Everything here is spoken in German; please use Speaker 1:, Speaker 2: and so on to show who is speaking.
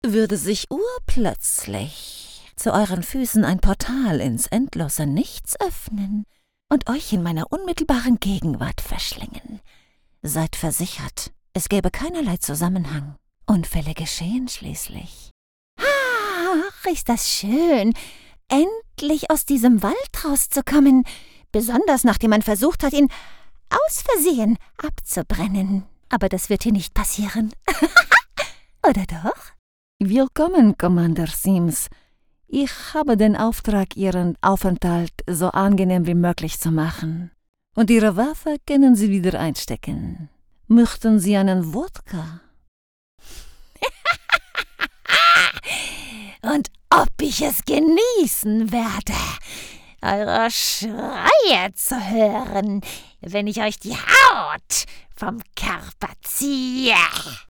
Speaker 1: würde sich urplötzlich zu euren Füßen ein Portal ins endlose Nichts öffnen und euch in meiner unmittelbaren Gegenwart verschlingen. Seid versichert, es gäbe keinerlei Zusammenhang. Unfälle geschehen schließlich. Ach, ist das schön, endlich aus diesem Wald rauszukommen, besonders nachdem man versucht hat, ihn aus Versehen abzubrennen. Aber das wird hier nicht passieren. Oder doch? Willkommen, Commander Sims. Ich habe den Auftrag, Ihren Aufenthalt so angenehm wie möglich zu machen. Und Ihre Waffe können Sie wieder einstecken. Möchten Sie einen Wodka? Und ob ich es genießen werde, eure Schreie zu hören, wenn ich euch die Haut vom Körper ziehe.